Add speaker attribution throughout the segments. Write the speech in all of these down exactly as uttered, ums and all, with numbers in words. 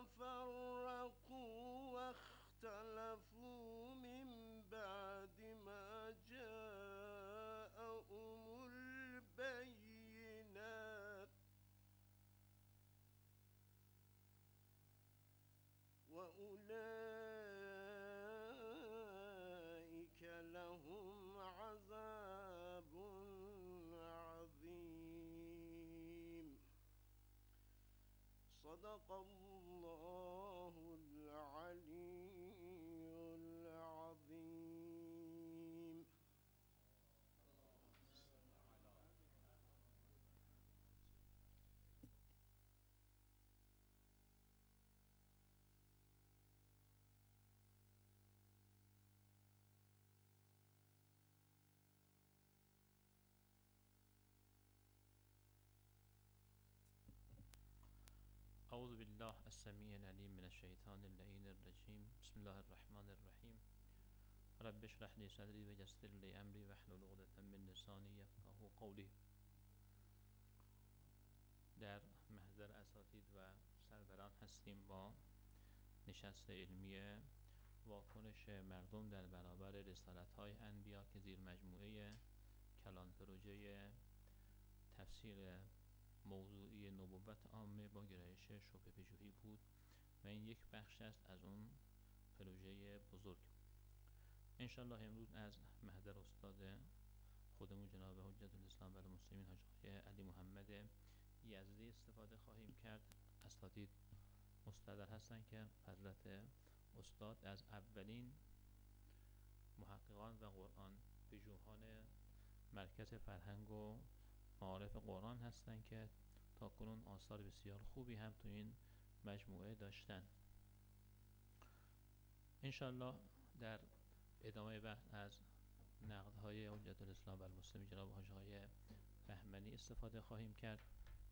Speaker 1: تفرقوا واختلفوا من بعد ما جاءهم البينات وأولئك لهم عذاب عظيم. صدق الله العلي العظيم.
Speaker 2: اعوذ بالله السمیع العلیم من الشیطان اللعین الرجیم. بسم الله الرحمن الرحیم. رب اشرح لي صدری و یسر لي امری واحلل عقدة من لسانی یفقهوا قولی. در محضر اساتید و سروران هستیم با نشست علمی واکنش مردم در برابر رسالت‌های انبیا که زیر مجموعه کلان پروژه تفسیر موضوعی نبوت عامه با گرایش شبهه پژوهی بود و این یک بخش است از اون پروژه بزرگ. انشالله امروز از محضر استاد خودمون جناب حجت الاسلام و المسلمین حاج آقای علی محمد یزدی استفاده خواهیم کرد. اساتید مستدر هستند که حضرت استاد از اولین محققان و قرآن پژوهان مرکز فرهنگ و معارف قرآن هستند که تا کنون آثار بسیار خوبی هم تو این مجموعه داشتن. انشالله در ادامه بحث از نقدهای حجت الاسلام و المسلمین جناب حاج آقای بهمنی استفاده خواهیم کرد.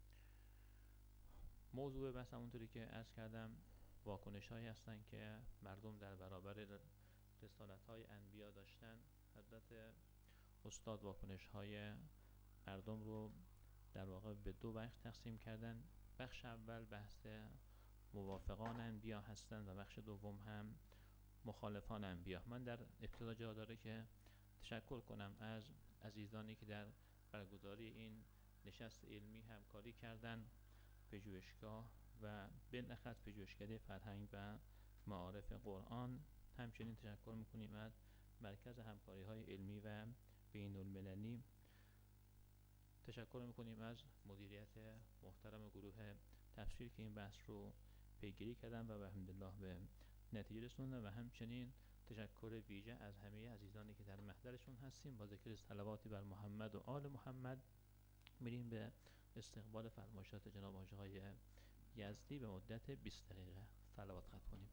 Speaker 2: موضوع بحث همونطوری که عرض کردم واکنش هایی هستند که مردم در برابر رسالت های انبیا داشتن. حضرت استاد واکنش های مردم رو در واقع به دو بخش تقسیم کردن. بخش اول بحث موافقان انبیا هستند و بخش دوم هم مخالفان انبیا. من در ابتدا جا داره که تشکر کنم از عزیزانی که در برگزاری این نشست علمی همکاری کردن، پژوهشگاه و بالاخص پژوهشکده فرهنگ و معارف قرآن. همچنین تشکر میکنیم از مرکز همکاری های علمی و بین المللی. تشکر میکنیم از مدیریت محترم گروه تفسیر که این بحث رو پیگیری کردن و الحمدلله به نتیجه رسوندن و همچنین تشکر ویژه از همه عزیزانی که در محضرشون هستیم. با ذکر صلواتی بر محمد و آل محمد میریم به استقبال فرمایشات جناب حاج آقای یزدی به مدت بیست دقیقه. صلوات ختم کنیم.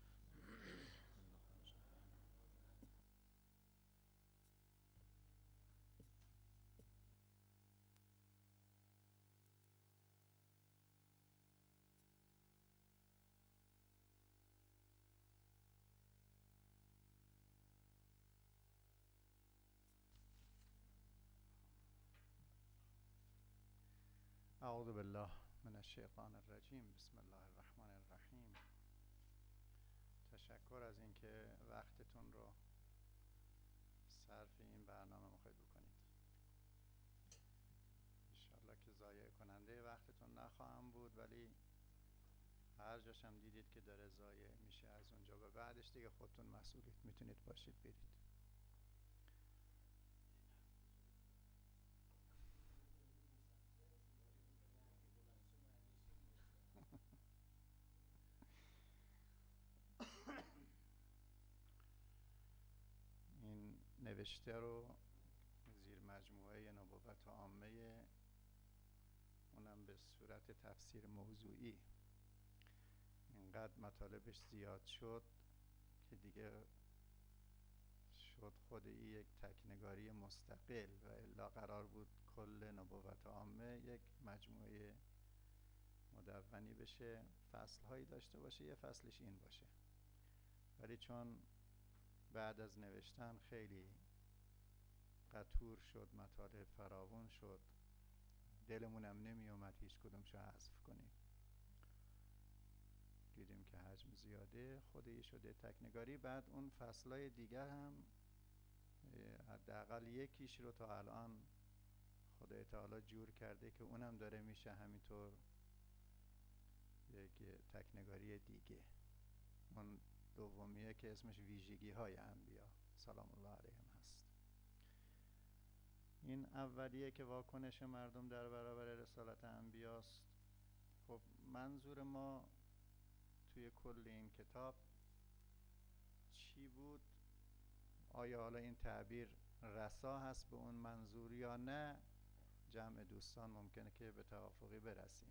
Speaker 3: اعوذ بالله من الشیطان الرجیم. بسم الله الرحمن الرحیم. تشکر از اینکه وقتتون رو صرف این برنامه میخواید بکنید. انشالله که ضایع کننده وقتتون نخواهم بود، ولی هر جاشم دیدید که داره ضایع میشه از اونجا به بعدش دیگه خودتون مسئولید، میتونید باشید برید. این نوشته رو زیر مجموعه نبوت عامه، اونم به صورت تفسیر موضوعی، اینقدر مطالبش زیاد شد که دیگه شد خود این یک تکنگاری مستقل و الا قرار بود کل نبوت عامه یک مجموعه مدونی بشه، فصلهایی داشته باشه، یه فصلش این باشه. ولی چون بعد از نوشتن خیلی قطور شد، مطالب فراوان شد، دلمونم نمی اومد هیچ کدومشو حذف کنیم دیدیم که حجم زیاده، خود این شده تکنگاری. بعد اون فصلای دیگر هم حداقل یکیش رو تا الان خدای تعالی جور کرده که اونم داره میشه همینطور یک تکنگاری دیگه. اون دومیه که اسمش ویژگی های انبیا سلام الله علیهم هست. این اولیه که واکنش مردم در برابر رسالت انبیاست. خب منظور ما توی کل این کتاب چی بود؟ آیا حالا این تعبیر رسا هست به اون منظور یا نه؟ جمع دوستان ممکنه که به توافقی برسیم.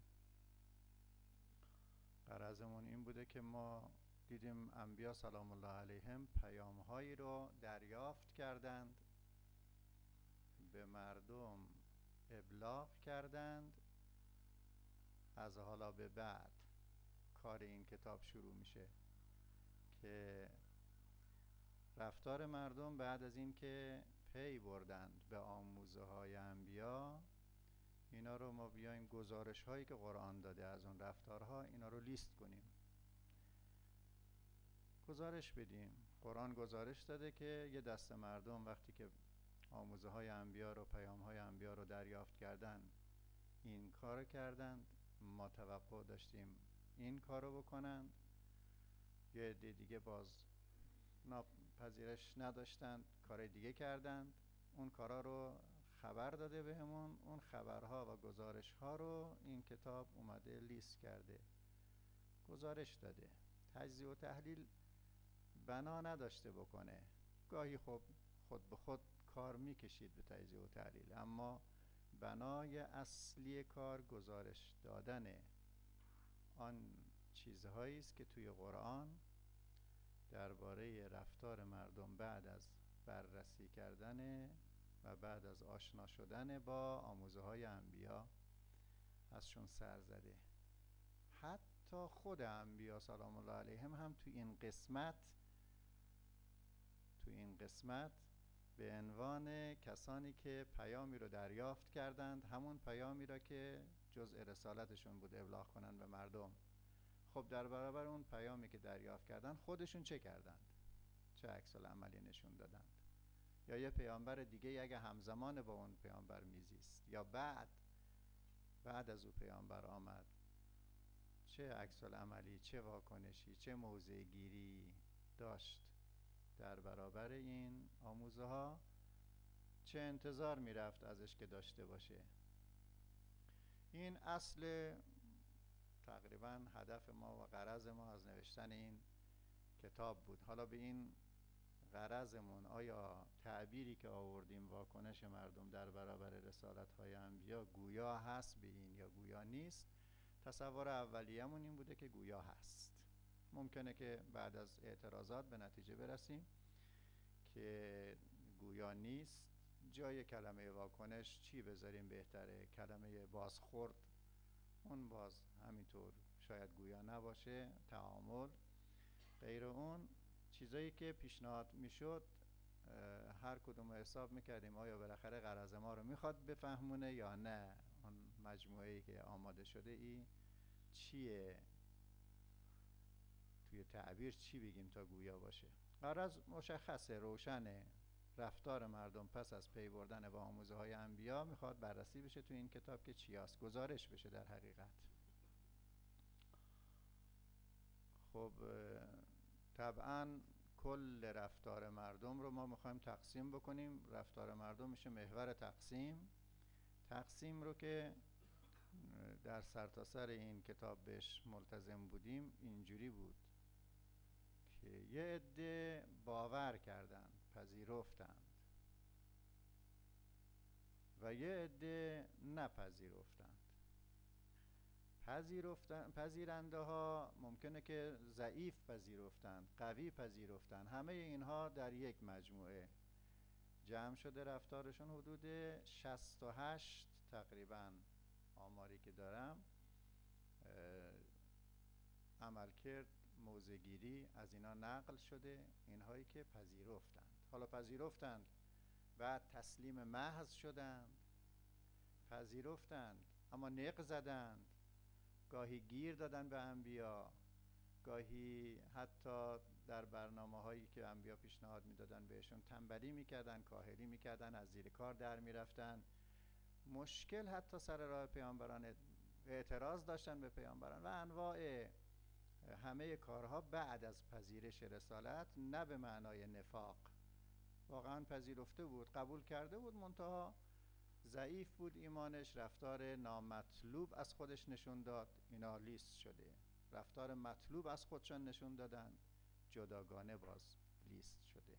Speaker 3: غرضمون این بوده که ما دیدیم انبیا سلام الله علیهم پیام‌هایی رو دریافت کردند، به مردم ابلاغ کردند. از حالا به بعد کار این کتاب شروع میشه که رفتار مردم بعد از این که پی بردند به آموزه های انبیا، اینا رو ما بیایم گزارش هایی که قرآن داده از اون رفتارها اینا رو لیست کنیم، گزارش بدیم. قرآن گزارش داده که یه دست مردم وقتی که آموزه های انبیا رو، پیام های انبیا رو دریافت کردن، این کار کردند. ما توقع داشتیم این کار رو بکنند. یه عده دیگه باز پذیرش نداشتند، کار دیگه کردند. اون کارا رو خبر داده بهمون. اون خبرها و گزارش‌ها رو این کتاب اومده لیست کرده، گزارش داده. تجزیه و تحلیل بنا نداشته بکنه. گاهی خب خود به خود کار میکشید به تجزیه و تحلیل، اما بنای اصلی کار گزارش دادن آن چیزهایی است که توی قرآن درباره رفتار مردم بعد از بررسی کردن و بعد از آشنا شدن با آموزه های انبیا ازشون سر زده. حتی خود انبیا سلام الله علیهم هم تو این قسمت تو این قسمت به عنوان کسانی که پیامی رو دریافت کردند، همون پیامی را که جزء رسالتشون بود ابلاغ کنند به مردم، خب در برابر اون پیامی که دریافت کردند خودشون چه کردند؟ چه عکس العملی نشون دادند؟ یا یه پیامبر دیگه اگه همزمان با اون پیامبر میزیست یا بعد بعد از اون پیامبر آمد، چه عکس العملی، چه واکنشی، چه موضع گیری داشت در برابر این آموزه ها؟ چه انتظار میرفت ازش که داشته باشه؟ این اصل تقریبا هدف ما و غرض ما از نوشتن این کتاب بود. حالا به این غرضمون آیا تعبیری که آوردیم واکنش مردم در برابر رسالت های انبیا گویا هست به این یا گویا نیست؟ تصور اولیه‌مون این بوده که گویا هست. ممکنه که بعد از اعتراضات به نتیجه برسیم که گویا نیست. جای کلمه واکنش چی بذاریم بهتره؟ کلمه بازخورد، اون باز همینطور شاید گویا نباشه. تعامل، غیر اون چیزایی که پیشنهاد میشد هر کدوم رو حساب میکردیم آیا بالاخره غرض ما رو میخواد بفهمونه یا نه. اون مجموعه‌ای که آماده شده ای چیه؟ توی تعبیر چی بگیم تا گویا باشه؟ غرض مشخصه، روشنه. رفتار مردم پس از پی بردن با آموزه های انبیا میخواد بررسی بشه تو این کتاب که چی هست، گزارش بشه در حقیقت. خب طبعا کل رفتار مردم رو ما میخوایم تقسیم بکنیم. رفتار مردم میشه محور تقسیم. تقسیم رو که در سرتاسر این کتاب بهش ملتزم بودیم اینجوری بود که یه عده باور کردند، پذیرفتند، و یه عده نپذیرفتند. پذیرفتن پذیرنده ها ممکنه که ضعیف پذیرفتند، قوی پذیرفتند، همه اینها در یک مجموعه جمع شده. رفتارشون حدود شصت و هشت تقریبا آماری که دارم عملکرد موضع‌گیری از اینا نقل شده. اینهایی که پذیرفتند، حالا پذیرفتند بعد تسلیم محض شدند، پذیرفتند اما نق زدند، گاهی گیر دادن به انبیا، گاهی حتی در برنامه هایی که انبیا پیشنهاد میدادن بهشون تنبلی میکردن، کاهلی میکردن، از زیر کار در میرفتن. مشکل حتی سر راه پیامبران، اعتراض داشتن به پیامبران و انواع همه کارها بعد از پذیرش رسالت، نه به معنای نفاق، واقعا پذیرفته بود، قبول کرده بود، منتها ضعیف بود ایمانش، رفتار نامطلوب از خودش نشون داد، اینا لیست شده. رفتار مطلوب از خودشان نشون دادن، جداگانه باز لیست شده.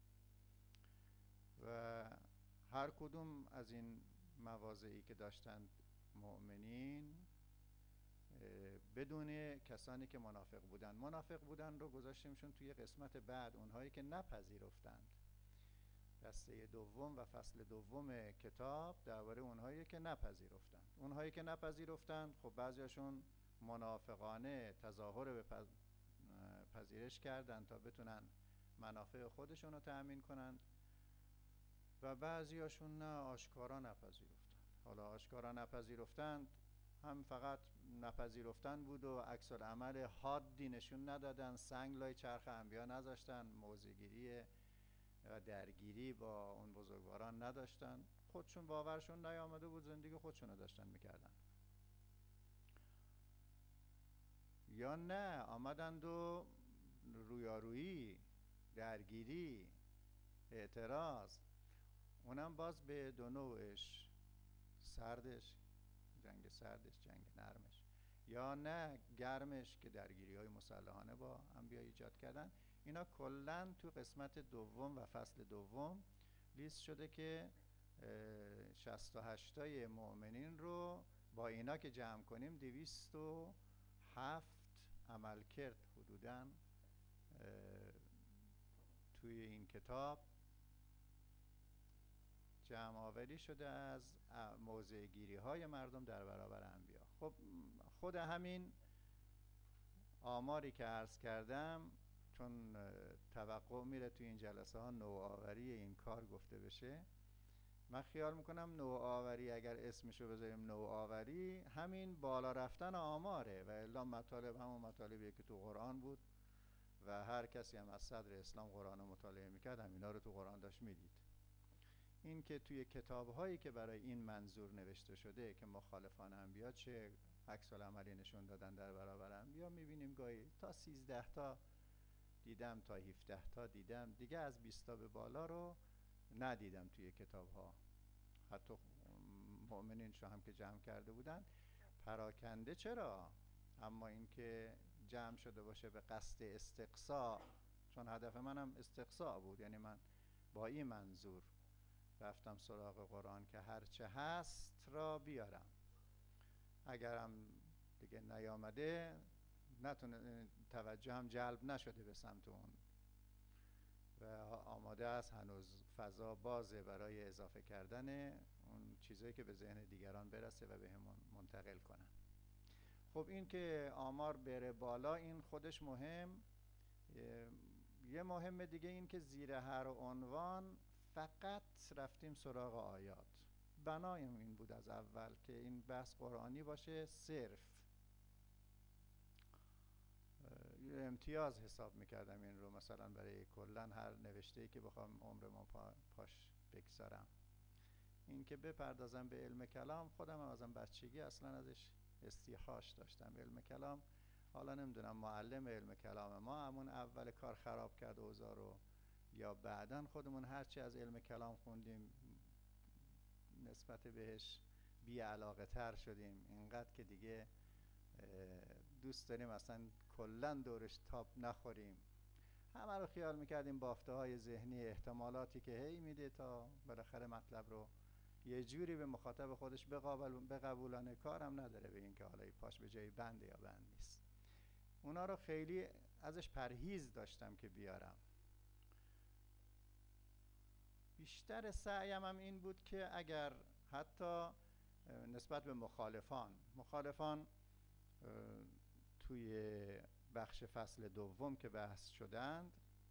Speaker 3: و هر کدوم از این مواضعی که داشتند مؤمنین بدون کسانی که منافق بودن. منافق بودن رو گذاشتیمشون توی قسمت بعد، اونهایی که نپذیرفتند. دسته دوم و فصل دوم کتاب درباره اونهایی که نپذیرفتند. اونهایی که نپذیرفتند خب بعضیاشون منافقانه تظاهر به پذیرش کردند تا بتونن منافع خودشون رو تأمین کنند و بعضیاشون نه، آشکارا نپذیرفتند. حالا آشکارا نپذیرفتند هم فقط نپذیرفتن بود و عکس العمل حادی نشون ندادن، سنگ لای چرخ انبیا نذاشتن، موضع‌گیری و درگیری با اون بزرگواران نداشتن، خودشون باورشون نیامده بود، زندگی خودشون رو داشتن میکردن. یا نه آمدند و رویارویی، درگیری، اعتراض، اونم باز به دو نوعش، سردش، جنگ سردش، جنگ نرمش، یا نه گرمش که درگیری های مسلحانه با انبیا ایجاد کردن. اینا کلن تو قسمت دوم و فصل دوم لیست شده که شصت و هشت تای مؤمنین رو با اینا که جمع کنیم دویست و هفت عمل کرد حدوداً توی این کتاب جمع آوری شده از موضع گیری های مردم در برابر انبیا. خب خود همین آماری که عرض کردم، چون توقع میره توی این جلسه ها نوآوری این کار گفته بشه، من خیال میکنم نوآوری اگر اسمشو بذاریم نوآوری، همین بالا رفتن آماره و الا مطالب همون مطالبیه که تو قرآن بود و هر کسی هم از صدر اسلام قرآن رو مطالعه میکرد همینا رو تو قرآن داشت میدید. این که توی کتاب‌هایی که برای این منظور نوشته شده که مخالفان انبیا چه عکس العملی نشون دادن در برابر انبیا، می‌بینیم گاهی تا سیزده تا دیدم، تا هفده تا دیدم، دیگه از بیست تا به بالا رو ندیدم توی کتاب‌ها. حتی مؤمنینشو هم که جمع کرده بودن پراکنده چرا، اما اینکه جمع شده باشه به قصد استقصا، چون هدف منم استقصا بود، یعنی من با این منظور رفتم سراغ قرآن که هرچه هست را بیارم، اگرم دیگه نیامده نتونه توجه هم جلب نشده به سمت اون و آماده است، هنوز فضا بازه برای اضافه کردن اون چیزایی که به ذهن دیگران برسه و به همون منتقل کنن. خب این که آمار بره بالا این خودش مهم. یه مهم دیگه این که زیر هر عنوان فقط رفتیم سراغ آیات. بنایم این بود از اول که این بحث قرآنی باشه صرف. امتیاز حساب میکردم این رو مثلا برای کلن هر نوشته‌ای که بخوام عمرمو پا پاش بگذارم. این که بپردازم به علم کلام، خودم هم ازم بچگی اصلا ازش استیحاش داشتم. علم کلام، حالا نمیدونم معلم علم کلام ما همون اول کار خراب کرد اوضاع رو یا بعدن خودمون هرچی از علم کلام خوندیم نسبت بهش بی علاقه تر شدیم، اینقدر که دیگه دوست داریم اصلا کلن دورش تاب نخوریم. همه رو خیال میکردیم بافته های ذهنی، احتمالاتی که هی میده تا بالاخره مطلب رو یه جوری به مخاطب خودش بقبولانه، کارم نداره به این که حالا پاش به جای بنده یا بند نیست. اونا رو خیلی ازش پرهیز داشتم که بیارم. بیشتر سعیم هم این بود که اگر حتی نسبت به مخالفان مخالفان توی بخش فصل دوم که بحث شدند،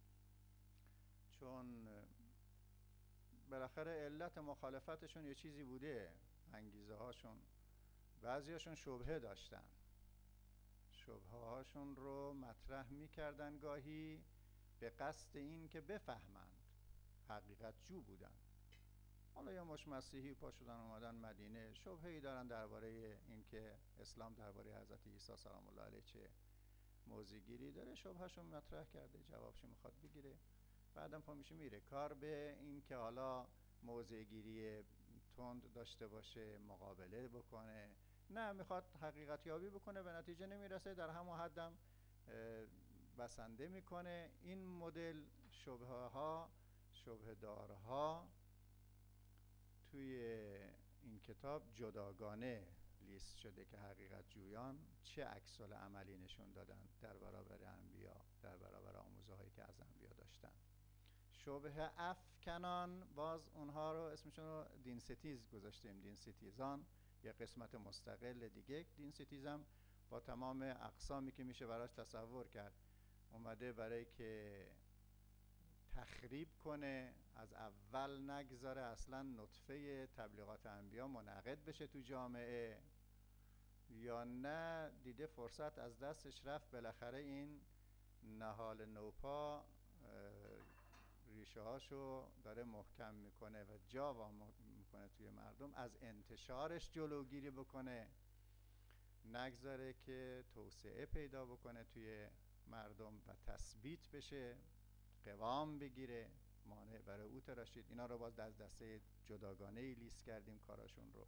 Speaker 3: چون بالاخره علت مخالفتشون یه چیزی بوده، انگیزه هاشون، بعضی هاشون شبهه داشتن شبهه هاشون رو مطرح میکردن گاهی به قصد این که بفهمند، حقیقت جو بودن. حالا یا مش مسیحی پا شدن اومدن مدینه، شبهه‌ای دارن درباره اینکه اسلام درباره حضرت عیسی سلام الله علیه چه موضع‌گیری داره، شبهه‌شون مطرح کرده، جوابشو میخواد بگیره، بعدم پا میشه میره. کار به این که حالا موضع‌گیری تند داشته باشه، مقابله بکنه، نه، میخواد حقیقت یابی بکنه، به نتیجه نمیرسه، در همون حدم بسنده میکنه. این مدل شبهه ها، شبهه دارها توی این کتاب جداگانه لیست شده که حقیقت جویان چه عکس العملی نشون دادن در برابر انبیا، در برابر آموزه هایی که از انبیا داشتن. شبهه افکنان، باز اونها رو اسمشون رو دین ستیز گذاشتیم، دین ستیزان، یه قسمت مستقل دیگه. دین ستیزم با تمام اقسامی که میشه براش تصور کرد اومده برای که تخریب کنه، از اول نگذاره اصلا نطفه تبلیغات انبیا منعقد بشه تو جامعه، یا نه دیده فرصت از دستش رفت، بالاخره این نهال نوپا ریشه هاشو داره محکم میکنه و جا وا میکنه توی مردم، از انتشارش جلوگیری بکنه، نگذاره که توسعه پیدا بکنه توی مردم و تثبیت بشه، قوام بگیره، مانع برای او تراشید. اینا رو باز از دسته جداگانه ای لیست کردیم کاراشون رو.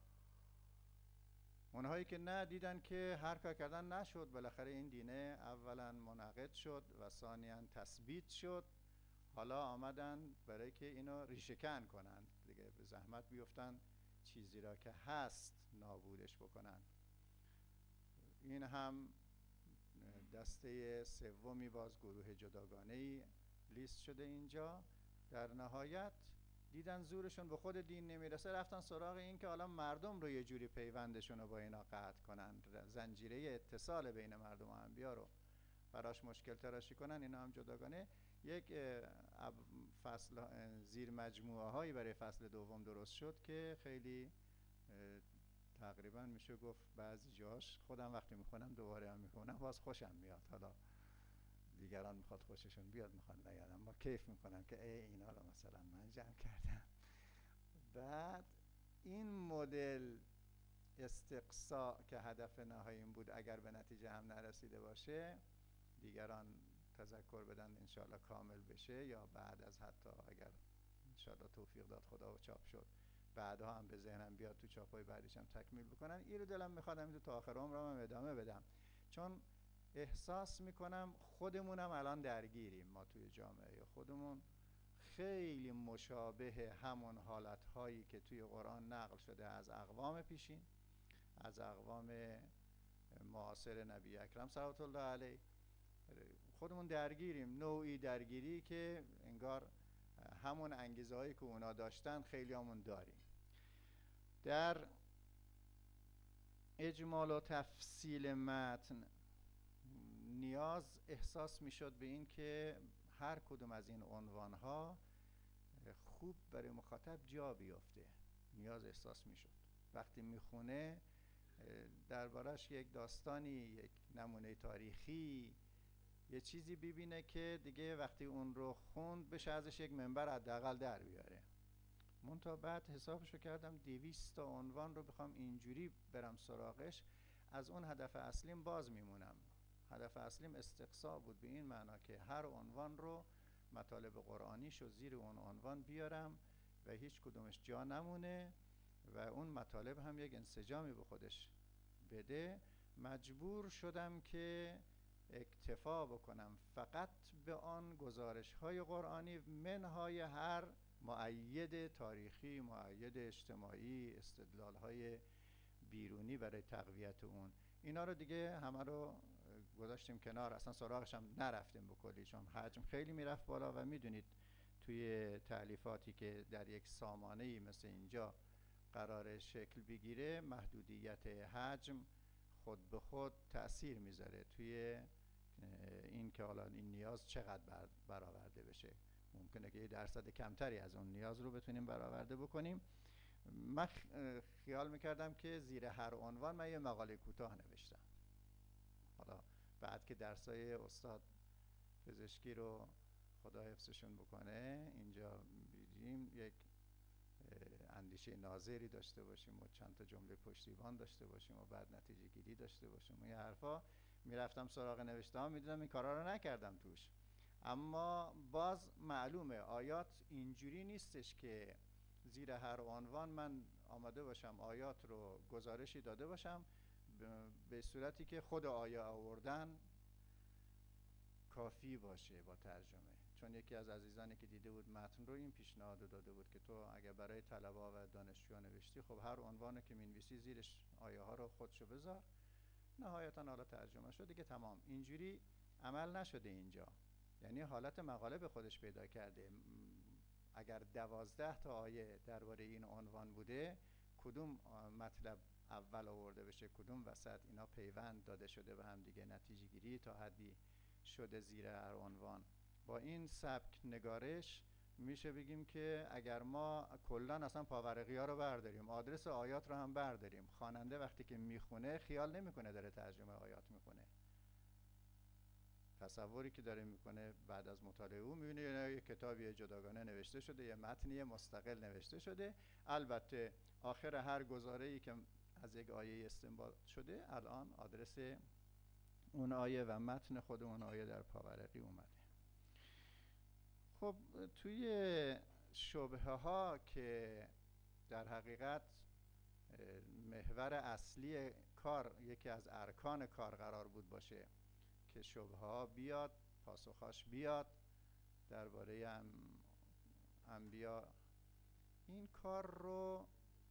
Speaker 3: اونهایی که نه، دیدن که هر کار کردن نشد، بالاخره این دینه اولا منعقد شد و ثانیاً تثبیت شد، حالا آمدن برای که اینو ریشه‌کن کنن دیگه، به زحمت بیفتن چیزی را که هست نابودش بکنن. این هم دسته سومی، باز گروه جداگانه‌ای لیست شده اینجا. در نهایت دیدن زورشون به خود دین نمیرسه، رفتن سراغ این که حالا مردم رو یه جوری پیوندشون رو با اینا قطع کنن، زنجیره اتصال بین مردم و انبیا رو براش مشکل تراشی کنن. اینا هم جداگانه یک فصل زیر مجموعه هایی برای فصل دوم درست شد که خیلی تقریبا میشه گفت بعضی جاش خودم وقتی میخونم دوباره هم میخونم باز خوشم میاد، حالا دیگران میخواد خوششون بیاد میخوان نیاد، اما کیف میکنم که ای اینا رو مثلا من جمع کردم. بعد این مدل استقصا که هدف نهاییم بود اگر به نتیجه هم نرسیده باشه، دیگران تذکر بدن انشاءالله کامل بشه، یا بعد از حتی اگر انشاءالله توفیق داد خدا و چاپ شد بعدها هم به ذهنم بیاد تو چاپای بعدیش هم تکمیل بکنن. این رو دلم میخواد همین تا آخر عمرم ادامه بدم، چون احساس میکنم خودمونم الان درگیریم، ما توی جامعه خودمون خیلی مشابه همون حالتهایی که توی قرآن نقل شده از اقوام پیشین، از اقوام معاصر نبی اکرم صلوات الله علیه، خودمون درگیریم. نوعی درگیری که انگار همون انگیزه هایی که اونا داشتن خیلی همون داریم. در اجمال و تفصیل متن نیاز احساس میشد به این که هر کدوم از این عنوانها خوب برای مخاطب جا بیفته. نیاز احساس میشد وقتی میخونه دربارش یک داستانی، یک نمونه تاریخی، یه چیزی ببینه که دیگه وقتی اون رو خوند بشه ازش یک منبر حداقل در بیاره. من تا بعد حسابشو کردم دویست تا عنوان رو بخوام اینجوری برم سراغش، از اون هدف اصلیم باز میمونم. هدف اصلیم استقصا بود، به این معنا که هر عنوان رو مطالب قرآنیشو زیر اون عنوان بیارم و هیچ کدومش جا نمونه و اون مطالب هم یک انسجامی به خودش بده. مجبور شدم که اکتفا بکنم فقط به آن گزارش های قرآنی منهای هر مؤید تاریخی، مؤید اجتماعی، استدلال های بیرونی برای تقویت اون. اینا رو دیگه همه رو گذاشتیم کنار، اصلا سراغش هم نرفتیم بکلی، چون حجم خیلی میرفت بالا و میدونید توی تألیفاتی که در یک سامانه‌ای مثل اینجا قرار شکل بگیره، محدودیت حجم خود به خود تأثیر میذاره توی این که حالا این نیاز چقدر برآورده بشه. ممکنه که یه درصد کمتری از اون نیاز رو بتونیم برآورده بکنیم. من خیال میکردم که زیر هر عنوان من یه مقاله کوتاه نوشتم، حالا بعد که درسای استاد پزشکی رو خدا حفظشون بکنه اینجا بیدیم یک اندیشه ناظری داشته باشیم و چند تا جمله پشتیبان داشته باشیم و بعد نتیجه گیری داشته باشیم و این حرفا، میرفتم سراغ نوشته ها میدیدم این کارا رو نکردم توش. اما باز معلومه آیات اینجوری نیستش که زیر هر عنوان من آماده باشم آیات رو گزارشی داده باشم به صورتی که خود آیه آوردن کافی باشه با ترجمه. چون یکی از عزیزانی که دیده بود متن رو این پیشنهاد داده بود که تو اگر برای طلبه و دانشجویان نوشتی خب هر عنوانی که مینویسی زیرش آیه ها رو خودشو بذار. نهایتا حالا ترجمه شد دیگه تمام. اینجوری عمل نشده اینجا، یعنی حالت مقاله به خودش پیدا کرده. اگر دوازده تا آیه درباره این عنوان بوده کدوم مطلب اول آورده بشه کدوم وسط، اینا پیوند داده شده به هم دیگه، نتیجه گیری تا حدی شده زیر هر عنوان. با این سبک نگارش میشه بگیم که اگر ما کلان اصلا پاورقی ها رو برداریم، آدرس آیات رو هم برداریم، خواننده وقتی که میخونه خیال نمیکنه داره ترجمه آیات میکنه. تصوری که داره میکنه بعد از مطالعه او میبینه یه کتابی جداگانه نوشته شده، یه متنی مستقل نوشته شده. البته آخر هر گزاره‌ای که از یک آیه استنباط شده الان آدرس اون آیه و متن خود اون آیه در پاورقی اومده. خب توی شبهه ها که در حقیقت محور اصلی کار، یکی از ارکان کار قرار بود باشه که شبهه ها بیاد پاسخاش بیاد درباره ام انبیا، این کار رو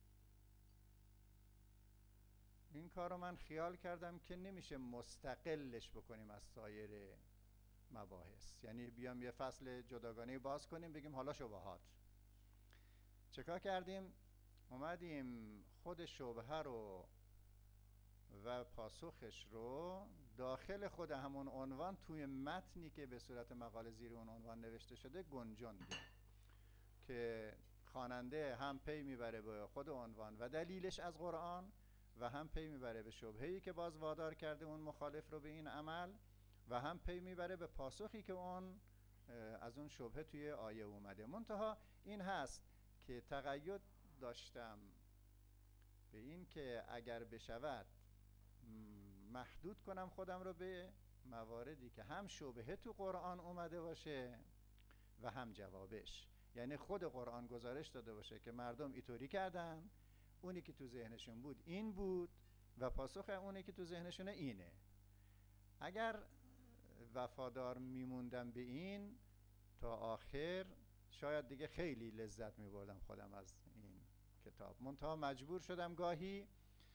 Speaker 3: این کار رو من خیال کردم که نمیشه مستقلش بکنیم از سایر مباحث، یعنی بیام یه فصل جداگانه باز کنیم بگیم حالا شبهات. چکار کردیم؟ اومدیم خود شبهه رو و پاسخش رو داخل خود همون عنوان توی متنی که به صورت مقاله زیر اون عنوان نوشته شده گنجوندیم که خواننده هم پی میبره به خود عنوان و دلیلش از قرآن و هم پی میبره به شبهه‌ای که باز وادار کرده اون مخالف رو به این عمل و هم پی میبره به پاسخی که اون از اون شبهه توی آیه اومده. منتها این هست که تقید داشتم به این که اگر بشود محدود کنم خودم رو به مواردی که هم شبهه تو قرآن اومده باشه و هم جوابش، یعنی خود قرآن گزارش داده باشه که مردم اینطوری کردن، اونی که تو ذهنشون بود این بود و پاسخ اونی که تو ذهنشونه اینه. اگر وفادار میموندم به این تا آخر شاید دیگه خیلی لذت میبردم خودم از این کتاب. منتها مجبور شدم گاهی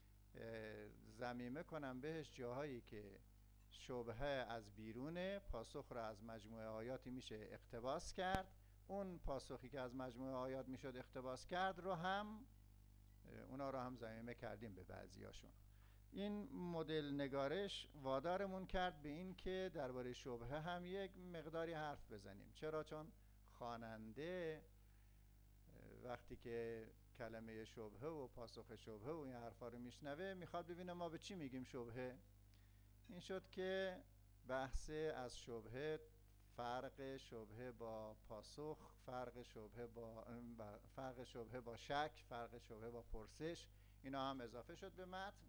Speaker 3: ضمیمه کنم بهش جاهایی که شبهه از بیرونه، پاسخ رو از مجموعه آیاتی میشه اقتباس کرد، اون پاسخی که از مجموعه آیات میشد اقتباس کرد رو هم اونا رو هم ضمیمه کردیم به بعضیاشون. این مدل نگارش وادارمون کرد به این که درباره شبهه هم یک مقداری حرف بزنیم. چرا؟ چون خواننده وقتی که کلمه شبهه و پاسخ شبهه و این حرفا رو میشنوه میخواد ببینه ما به چی میگیم شبهه. این شد که بحث از شبهه، فرق شبهه با پاسخ، فرق شبهه با فرق شبهه با شک، فرق شبهه با پرسش، اینا هم اضافه شد به متن.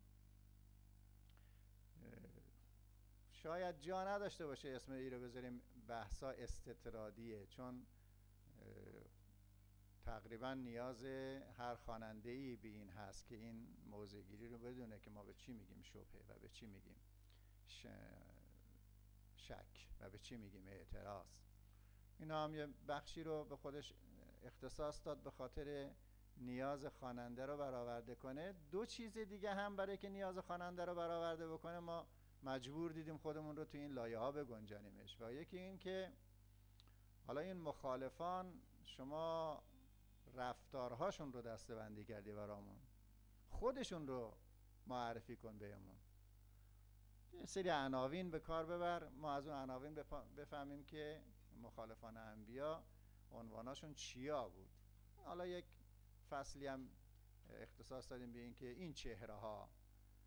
Speaker 3: شاید جا نداشته باشه اسم ای رو بذاریم بحثا استطرادیه، چون تقریبا نیاز هر خواننده‌ای به این هست که این موضع گیری رو بدونه که ما به چی میگیم شبهه و به چی میگیم شک و به چی میگیم اعتراض. اینا هم یه بخشی رو به خودش اختصاص داد به خاطر نیاز خواننده رو برآورده کنه. دو چیز دیگه هم برای که نیاز خواننده رو برآورده بکنه ما مجبور دیدیم خودمون رو تو این لایه ها بگنجانیمش. و یکی این که حالا این مخالفان شما رفتارهاشون رو دسته‌بندی کردی برامون، خودشون رو معرفی کن بهمون، یه سری عناوین به کار ببر، ما از اون عناوین بفهمیم که مخالفان انبیا عنواناشون چیا بود. حالا یک فصلی هم اختصاص دادیم به این که این چهره ها بود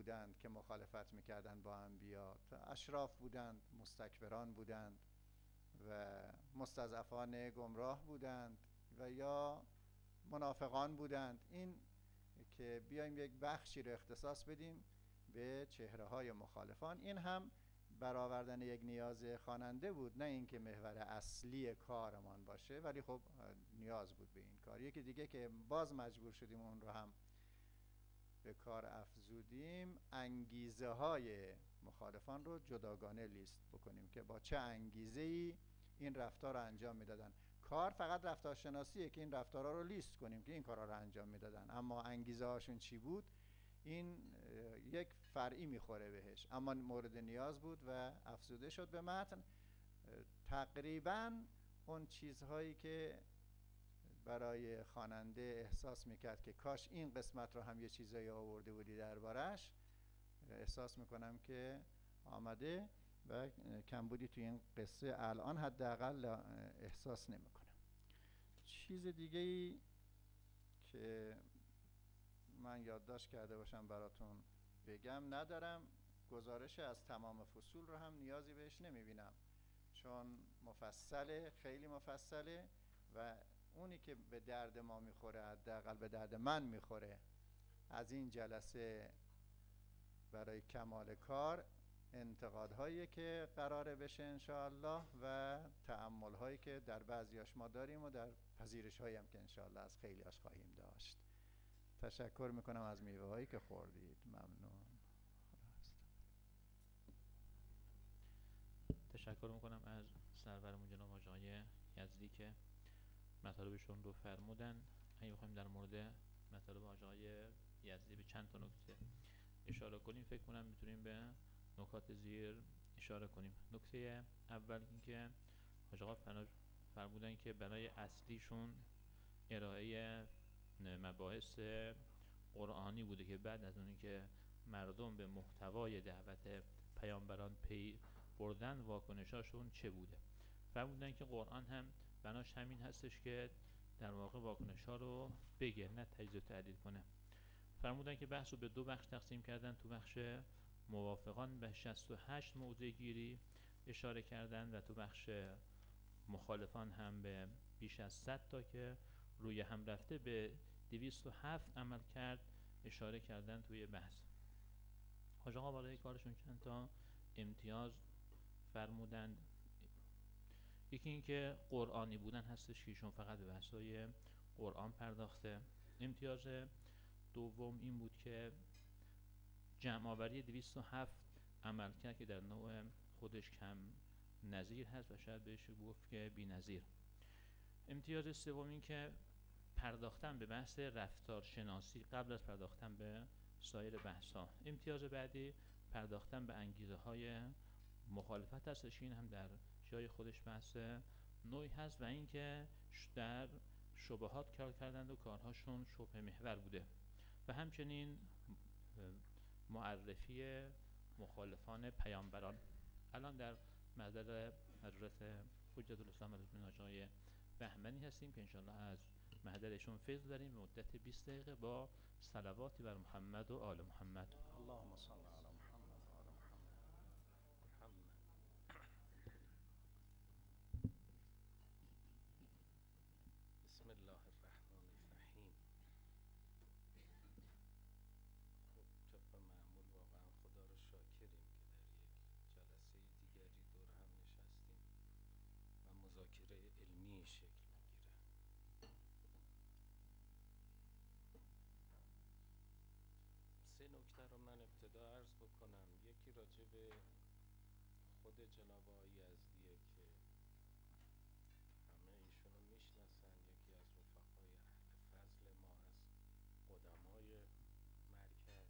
Speaker 3: بودند که مخالفت میکردند با انبیا، اشراف بودند، مستکبران بودند و مستضعفان گمراه بودند و یا منافقان بودند. این که بیایم یک بخشی رو اختصاص بدیم به چهره های مخالفان، این هم برآوردن یک نیاز خواننده بود، نه اینکه محور اصلی کارمان باشه، ولی خب نیاز بود به این کار. یکی دیگه که باز مجبور شدیم اون رو هم به کار افزودیم، انگیزه های مخالفان رو جداگانه لیست بکنیم که با چه انگیزه‌ای این رفتار رو انجام میدادن. کار فقط رفتارشناسیه که این رفتارها رو لیست کنیم که این کارها رو انجام میدادن، اما انگیزه هاشون چی بود این یک فرعی میخوره بهش، اما مورد نیاز بود و افزوده شد به متن. تقریباً اون چیزهایی که برای خواننده احساس میکرد که کاش این قسمت رو هم یه چیزایی آورده بودی دربارش، احساس میکنم که آمده و کمبودی توی این قصه الان حداقل احساس نمیکنم. چیز دیگه‌ای که من یادداشت کرده باشم براتون بگم ندارم. گزارش از تمام فصول رو هم نیازی بهش نمیبینم چون مفصله، خیلی مفصله و اونی که به درد ما میخوره، حداقل به درد من میخوره از این جلسه برای کمال کار، انتقادهایی که قراره بشه انشاءالله و تأمل‌هایی که در بعضیاش ما داریم و در پذیرش‌هایی هم که انشاءالله از خیلی‌هاش خواهیم داشت. تشکر میکنم از میوه هایی که خوردید. ممنون.
Speaker 2: تشکر میکنم از سرورمون جناب آقای یزدی که مطالبشون رو فرمودن. اگه بخوایم در مورد مطالب آقای یزدی به چند تا نکته اشاره کنیم، فکر کنم میتونیم به نکات زیر اشاره کنیم. نکته اول اینکه آقا فرمودن که برای اصلیشون ارائه مباحث قرآنی بوده که بعد از اونی که مردم به محتوای دعوت پیامبران پی بردن واکنشاشون چه بوده. فرمودن که قرآن هم بناش همین هستش که در واقع واکنش‌ها رو بگه، نه تجزیه و تحلیل کنه. فرمودن که بحث رو به دو بخش تقسیم کردن. تو بخش موافقان به شصت و هشت موضع گیری اشاره کردن و تو بخش مخالفان هم به بیش از صد تا که روی هم رفته به دویست و هفت عمل کرد اشاره کردن توی بحث. حاج آقا برای کارشون چند تا امتیاز فرمودند. یکی این که قرآنی بودن هستش که ایشون فقط به بحث‌های قرآن پرداخته. امتیاز دوم این بود که جمع آوری دویست و هفت عمل کرد که در نوع خودش کم نظیر هست و شاید بهش گفت که بی نظیر. امتیاز سوم این که پرداختن به بحث رفتارشناسی قبل از پرداختن به سایر بحث‌ها. امتیاز بعدی پرداختن به انگیزه های مخالفت هستش، این هم در جای خودش بحث نوعی هست و اینکه در شبهات کار کردند و کارهاشون شبه محور بوده و همچنین معرفی مخالفان پیامبران. الان در محضر حضرت حجت الاسلام آقای بهمنی هستیم که انشاءالله از محضرشون فیض داریم به مدت بیست دقیقه با صلواتی بر محمد و آل محمد.
Speaker 3: اللهم صل علی محمد و آل محمد.
Speaker 4: بسم الله الرحمن الرحیم. خب طبق معمول واقعا خدا رو شاکریم که در یک جلسه دیگری دور هم نشستیم و مذاکره علمی شکل میگیره. سه نکته رو من ابتدا عرض بکنم. یکی راجع به خود جناب آقای یزدیه که همه ایشونو میشناسن، یکی از رفقای اهل فضل ما از قدمای مرکز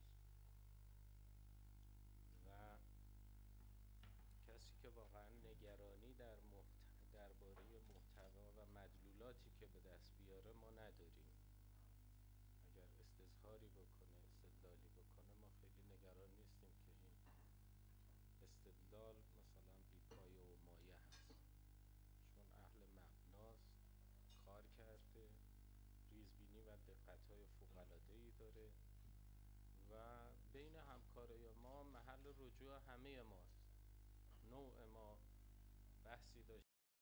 Speaker 4: و کسی که واقعا نگرانی در محت... درباره محتوا و مدلولاتی که به دست بیاره ما نداریم. اگر استظهاری بکنه، استدلالی بکنه، ما خیلی نگران نیستیم که این استدلال مثلا بیپایه و مایه هست، چون اهل مبناست، کار کرده، ریزبینی و دقت‌های فوق‌العاده‌ای داره و بین همکارای ما محل رجوع همه ماست. نوع ما بحثی داشتیم